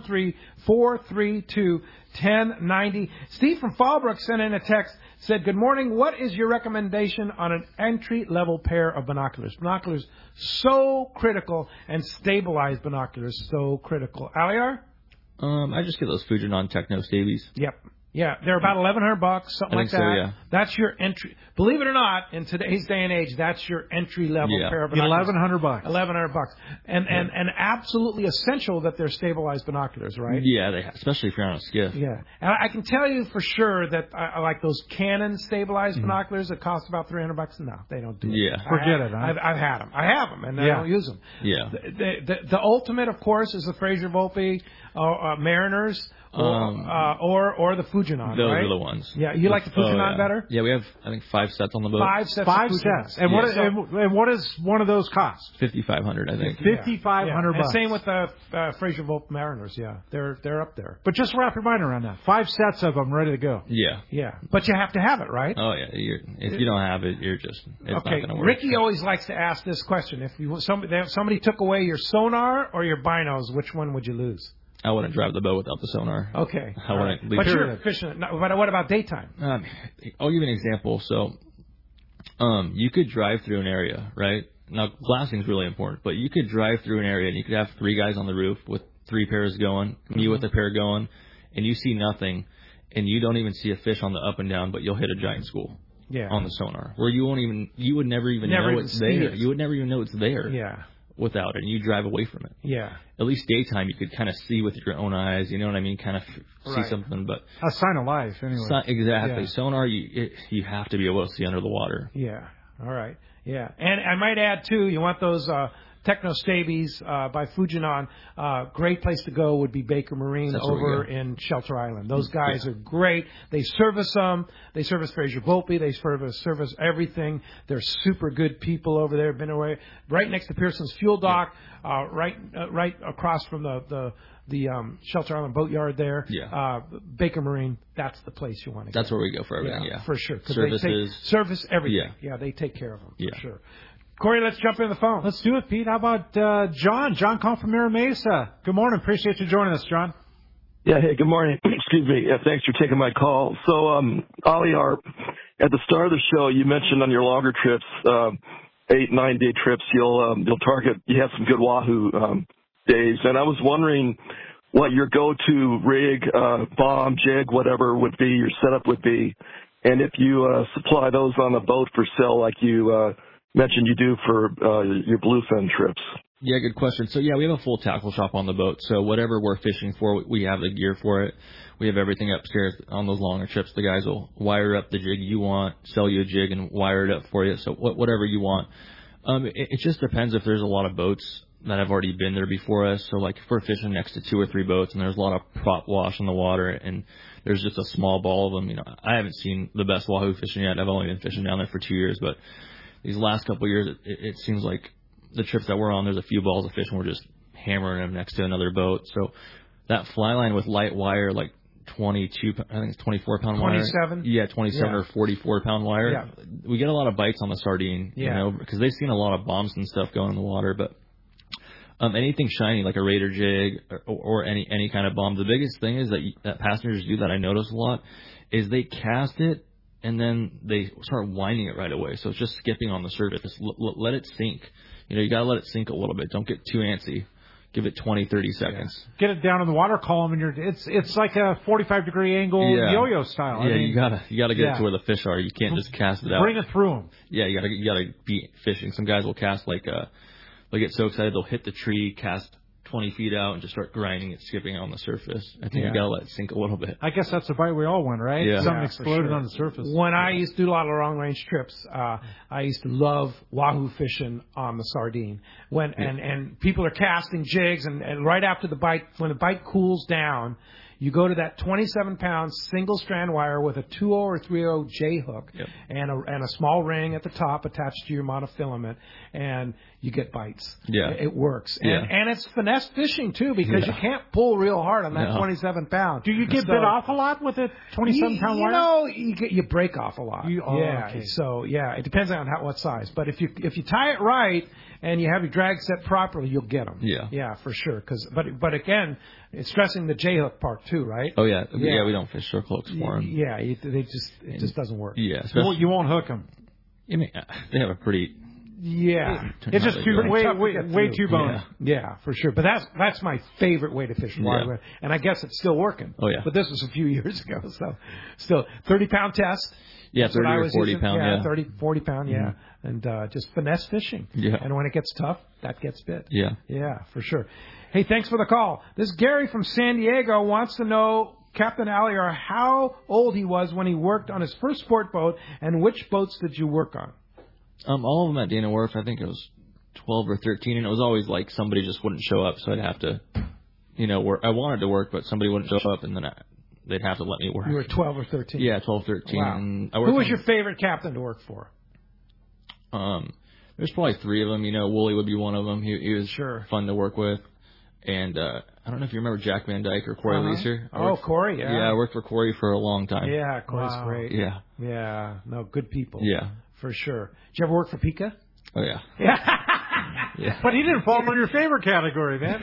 213-432-1090. Steve from Fallbrook sent in a text, said, good morning. What is your recommendation on an entry-level pair of binoculars? Binoculars so critical, and stabilized binoculars so critical. Aliar? I just get those Fujinon Techno Stabies. Yep. Yeah, they're about $1,100, something like that. So, yeah. That's your entry. Believe it or not, in today's day and age, that's your entry level pair of binoculars. $1,100. $1,100, and absolutely essential that they're stabilized binoculars, right? Yeah, especially if you're on a skiff. Yeah, and I can tell you for sure that I like those Canon stabilized binoculars that cost about $300. No, they don't do it. Yeah, forget it. Huh? I've had them. I have them, and I don't use them. Yeah. The ultimate, of course, is the Fraser Volpe Mariners. Or the Fujinon, those right? are the ones. Yeah, you like the Fujinon better? Yeah, we have, I think, 5 sets on the boat. 5 sets. 5 sets. And what does one of those cost? $5,500, I think. $5,500. And same with the Fraser Volpe Mariners. Yeah, they're up there. But just wrap your mind around that. 5 sets of them ready to go. Yeah. Yeah, but you have to have it, right? Oh yeah. If you don't have it, it's not going to work. Ricky always likes to ask this question: if somebody took away your sonar or your binos, which one would you lose? I wouldn't drive the boat without the sonar. Okay. I wouldn't leave. But you're fishing. But what about daytime? I'll give you an example. So, you could drive through an area, right? Now, glassing is really important, but you could drive through an area and you could have 3 guys on the roof with 3 pairs going, me with a pair going, and you see nothing, and you don't even see a fish on the up and down, but you'll hit a giant school. Yeah. On the sonar, where you would never even know it's there. You would never even know it's there. Yeah. Without it, and you drive away from it. Yeah. At least daytime, you could kind of see with your own eyes. You know what I mean? Kind of see something, but a sign of life, anyway. Exactly. Yeah. Sonar, you have to be able to see under the water. Yeah. All right. Yeah. And I might add too, you want those Techno Stabies by Fujinon. Great place to go would be Baker Marine over in Shelter Island. Those guys are great. They service them. They service Fraser Volpe. They service everything. They're super good people over there. Been away right next to Pearson's Fuel Dock, right across from the Shelter Island Boatyard there. Yeah. Baker Marine. That's the place you want to go. That's where we go for everything. Yeah, for sure. Services, service everything. Yeah, they take care of them for sure. Corey, let's jump in the phone. Let's do it, Pete. How about John? John calling from Mira Mesa. Good morning. Appreciate you joining us, John. Yeah, hey, good morning. Excuse me. Thanks for taking my call. So, Aliar, at the start of the show, you mentioned on your longer trips, 8-9 day trips, you'll target. You have some good wahoo days, and I was wondering what your go-to rig, bomb, jig, whatever would be, your setup would be, and if you supply those on a boat for sale, like you mentioned you do for your bluefin trips. Yeah, good question. So, yeah, we have a full tackle shop on the boat. So whatever we're fishing for, we have the gear for it. We have everything upstairs on those longer trips. The guys will wire up the jig you want, sell you a jig, and wire it up for you. So whatever you want. It just depends if there's a lot of boats that have already been there before us. So, like, if we're fishing next to 2 or 3 boats and there's a lot of prop wash in the water and there's just a small ball of them, you know, I haven't seen the best wahoo fishing yet. I've only been fishing down there for 2 years, but these last couple of years, it seems like the trips that we're on, there's a few balls of fish and we're just hammering them next to another boat. So that fly line with light wire, like 22, I think it's 24-pound wire. 27? Yeah, 27 or 44-pound wire. Yeah. We get a lot of bites on the sardine, you know, because they've seen a lot of bombs and stuff going in the water. But anything shiny, like a Raider jig or any kind of bomb, the biggest thing is that passengers do that I notice a lot is they cast it and then they start winding it right away. So it's just skipping on the surface. Just let it sink. You know, you got to let it sink a little bit. Don't get too antsy. Give it 20, 30 seconds. Get it down in the water column, and it's like a 45-degree angle yo-yo style. Yeah, you gotta get it to where the fish are. You can't just cast it out. Bring it through them. Yeah, you gotta be fishing. Some guys will cast they'll get so excited they'll hit the tree, cast 20 feet out, and just start grinding it, skipping on the surface. I think you gotta let it sink a little bit. I guess that's the bite we all went, right? Yeah. Something exploded on the surface. When I used to do a lot of long-range trips, I used to love wahoo fishing on the sardine. And people are casting jigs, and right after the bite, when the bite cools down, you go to that 27-pound single-strand wire with a 2.0 or 3.0 J-hook and a small ring at the top attached to your monofilament, and you get bites. Yeah. It works. And it's finesse fishing, too, because you can't pull real hard on that 27-pound. Do you get bit off a lot with a 27-pound wire? You know, you break off a lot. Okay. So, it depends on what size. But if you tie it right and you have your drag set properly, you'll get them. Yeah. Yeah, for sure. But again, it's stressing the J-hook part, too, right? Oh, yeah. Yeah, we don't fish circle hooks for them. Yeah, it just doesn't work. Yeah. You won't hook them. I mean, they have a pretty... Yeah. It's just way too bony. Yeah, for sure. But that's my favorite way to fish water. And I guess it's still working. Oh, yeah. But this was a few years ago. So still 30-pound test. Yeah, 30 or 40 pound. Yeah, 30, 40 pound, And just finesse fishing. Yeah. And when it gets tough, that gets bit. Yeah. Yeah, for sure. Hey, thanks for the call. This Gary from San Diego wants to know, Captain Aliar, how old he was when he worked on his first sport boat, and which boats did you work on? All of them at Dana Wharf. I think it was 12 or 13, and it was always like somebody just wouldn't show up, so I'd have to, work. I wanted to work, but somebody wouldn't show up, and then they'd have to let me work. You were 12 or 13? Yeah, 12, 13. Wow. And who was your favorite captain to work for? There's probably 3 of them. Wooly would be one of them. He was fun to work with. And I don't know if you remember Jack Van Dyke or Corey Leeser. Corey, yeah. Yeah, I worked for Corey for a long time. Yeah, Corey's great. Yeah. Yeah, no, good people. Yeah. For sure. Did you ever work for Pika? Oh, yeah. Yeah. But he didn't fall in your favorite category, man.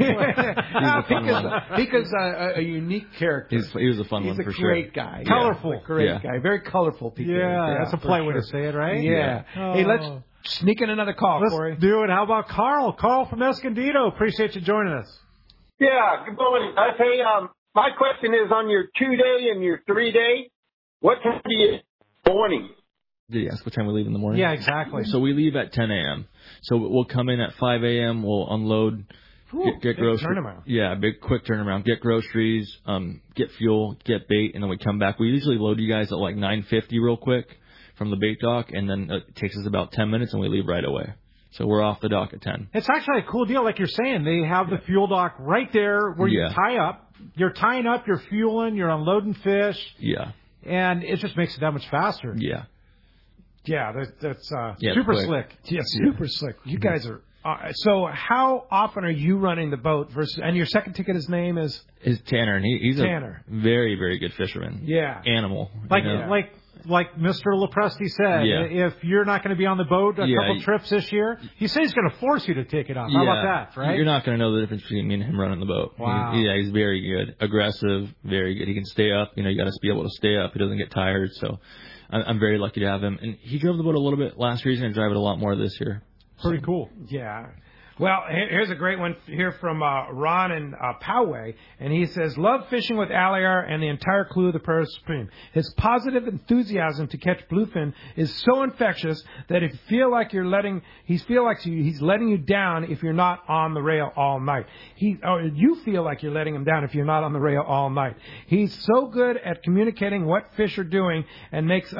Pika's a unique character. He was a fun one for sure. He's a great guy. Colorful. Great guy. Very colorful Pika. Yeah, that's a polite way to say it, right? Yeah. Hey, let's sneak in another call, Corey. Let's do it. How about Carl? Carl from Escondido. Appreciate you joining us. Yeah, good morning. Hey, my question is on your 2-day and your 3-day, what time do you morning? Did you ask what time we leave in the morning? Yeah, exactly. So we leave at 10 a.m. So we'll come in at 5 a.m. We'll unload, get groceries. Turnaround. Yeah, quick turnaround. Get groceries, get fuel, get bait, and then we come back. We usually load you guys at like 9:50 real quick from the bait dock, and then it takes us about 10 minutes, and we leave right away. So we're off the dock at 10. It's actually a cool deal, like you're saying. They have the fuel dock right there where you tie up. You're tying up, you're fueling, you're unloading fish. Yeah. And it just makes it that much faster. Yeah. Yeah, that's super quick. slick. Yeah, super slick. You guys are... so how often are you running the boat versus... And your second ticket, his name is... Is Tanner, and he's Tanner. A very, very good fisherman. Yeah. Animal. Like like Mr. Lepresti said, if you're not going to be on the boat a couple trips this year, he says he's going to force you to take it off. How about that, right? You're not going to know the difference between me and him running the boat. Wow. He's very good. Aggressive, very good. He can stay up. You got to be able to stay up. He doesn't get tired. So I'm very lucky to have him. And he drove the boat a little bit last year. He's going to drive it a lot more this year. Pretty cool. Yeah. Well, here's a great one here from Ron in Poway, and he says, love fishing with Aliar and the entire crew of the Prairie Supreme. His positive enthusiasm to catch bluefin is so infectious that if you feel like he's letting you down if you're not on the rail all night. You feel like you're letting him down if you're not on the rail all night. He's so good at communicating what fish are doing and makes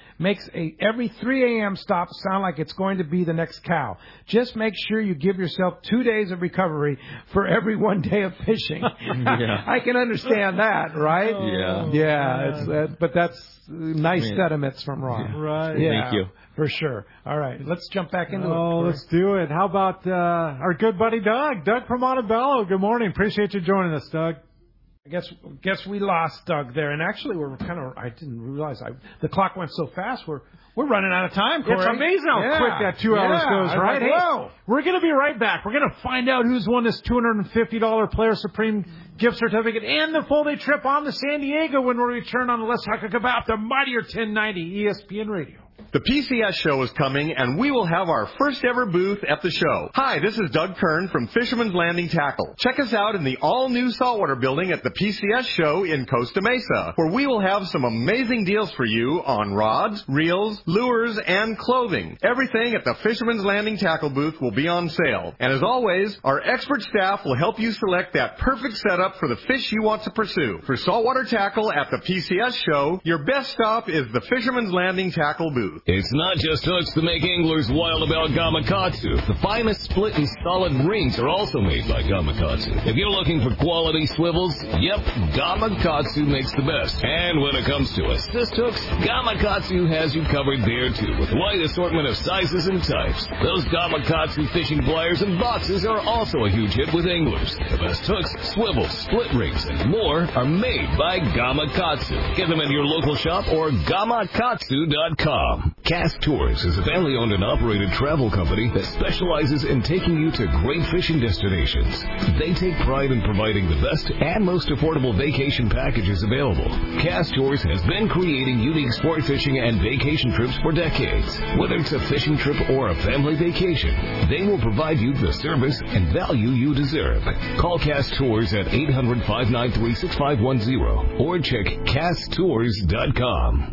every 3 a.m. stop sound like it's going to be the next cow. Just make sure you give yourself 2 days of recovery for every 1 day of fishing. I can understand that, right? Yeah. But that's nice sentiments from Ron. Right. Yeah, thank you. For sure. All right. Let's jump back into it. Let's do it. How about our good buddy Doug? Doug from Montebello. Good morning. Appreciate you joining us, Doug. I guess we lost Doug there, and actually I didn't realize the clock went so fast. We're running out of time, Corey. It's amazing how quick that 2 hours goes, right? Hey, we're going to be right back. We're going to find out who's won this $250 Player Supreme gift certificate and the full-day trip on to San Diego when we return on the Let's Talk About the Mightier 1090 ESPN Radio. The PCS show is coming, and we will have our first ever booth at the show. Hi, this is Doug Kern from Fisherman's Landing Tackle. Check us out in the all-new saltwater building at the PCS show in Costa Mesa, where we will have some amazing deals for you on rods, reels, lures, and clothing. Everything at the Fisherman's Landing Tackle booth will be on sale. And as always, our expert staff will help you select that perfect setup for the fish you want to pursue. For saltwater tackle at the PCS show, your best stop is the Fisherman's Landing Tackle booth. It's not just hooks that make anglers wild about Gamakatsu. The finest split and solid rings are also made by Gamakatsu. If you're looking for quality swivels, yep, Gamakatsu makes the best. And when it comes to assist hooks, Gamakatsu has you covered there too, with a wide assortment of sizes and types. Those Gamakatsu fishing pliers and boxes are also a huge hit with anglers. The best hooks, swivels, split rings, and more are made by Gamakatsu. Get them at your local shop or gamakatsu.com. Cast Tours is a family-owned and operated travel company that specializes in taking you to great fishing destinations. They take pride in providing the best and most affordable vacation packages available. Cast Tours has been creating unique sport fishing and vacation trips for decades. Whether it's a fishing trip or a family vacation, they will provide you the service and value you deserve. Call Cast Tours at 800-593-6510 or check casttours.com.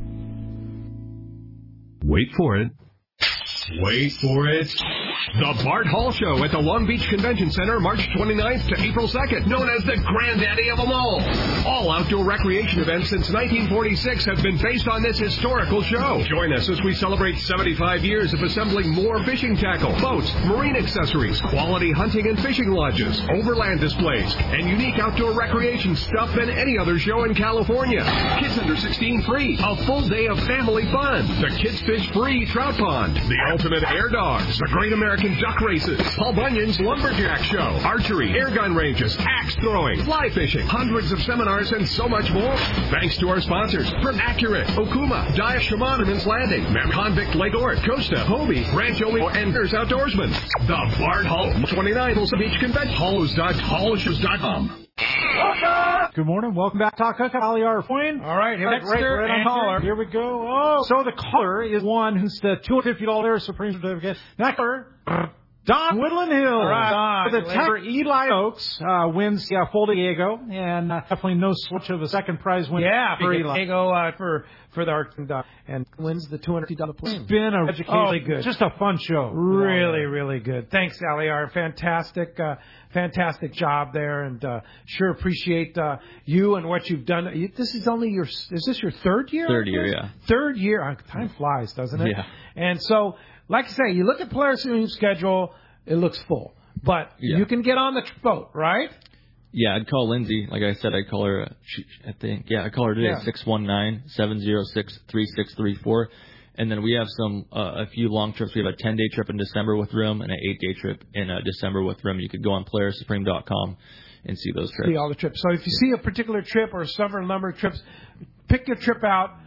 Wait for it. Wait for it. The Bart Hall Show at the Long Beach Convention Center, March 29th to April 2nd, known as the granddaddy of them all outdoor recreation events since 1946 have been based on this historical show. Join us as we celebrate 75 years of assembling more fishing tackle, boats, marine accessories, quality hunting and fishing lodges, overland displays, and unique outdoor recreation stuff than any other show in California. Kids under 16 free. A full day of family fun. The Kids Fish Free Trout Pond. The Ultimate Air Dogs. The Great American Duck Races. Paul Bunyan's Lumberjack Show. Archery, air gun ranges, axe throwing, fly fishing, hundreds of seminars, and so much more. Thanks to our sponsors from Accurate, Okuma, Dia Shimanoman's Landing, Convict Lake Ort, Costa, Hobie, Rancho, and Bears Outdoorsman. The Bart Hall 29 Beach Convention. Hollows.com. Good morning. Welcome back to Talk Hook. Aliar Foyne. All right. Right on caller. Here we go. Oh, so the caller is one who's the $250 Supreme Certificate. That caller, Don Woodland Hill. Right. The Tech Eli Oaks wins Full Diego, and definitely no switch of a second prize win for Eli. Diego for the and wins the $250 plane. It's been really good. Just a fun show. Really good. Thanks, Aliar. Fantastic job there, and sure appreciate you and what you've done. This is only is this your third year? Third year, yeah. Third year. Time flies, doesn't it? Yeah. And so, like I say, you look at Player Supreme's schedule, it looks full. But you can get on the boat, right? Yeah, I'd call Lindsay. Like I said, I'd call her, I call her today, 619-706-3634. And then we have a few long trips. We have a 10-day trip in December with room and an 8-day trip in December with room. You could go on playersupreme.com and see those trips. See all the trips. So if you see a particular trip or several number of trips, pick your trip out.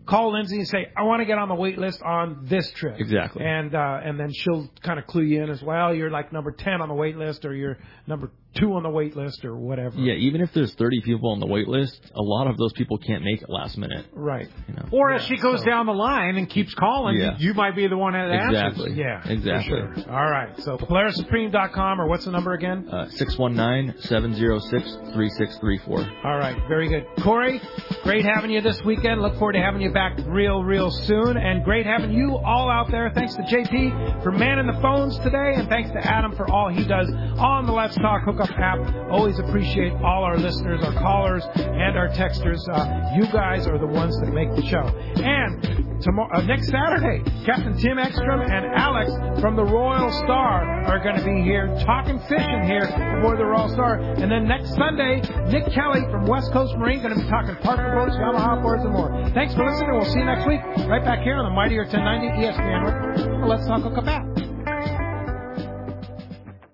call Lindsay and say, I want to get on the wait list on this trip. Exactly. And then she'll kind of clue you in as well. You're like number 10 on the wait list, or you're number 2 on the wait list, or whatever. Yeah, even if there's 30 people on the wait list, a lot of those people can't make it last minute. Right. Or as she goes down the line and keeps calling, you might be the one that answers. Yeah, exactly. For sure. All right. So PolarisSupreme.com, or what's the number again? 619-706-3634. All right. Very good. Corey, great having you this weekend. Look forward to having you back real soon. And great having you all out there. Thanks to JP for manning the phones today. And thanks to Adam for all he does on the Let's Talk Hookup app. Always appreciate all our listeners, our callers, and our texters. You guys are the ones that make the show. And next Saturday, Captain Tim Ekstrom and Alex from the Royal Star are going to be here talking fishing here before the Royal Star. And then next Sunday, Nick Kelly from West Coast Marine going to be talking Parker boats, Yamaha boards, and more. Thanks for listening. We'll see you next week right back here on the Mightier 1090 ESPN. Let's Talk Hookup app.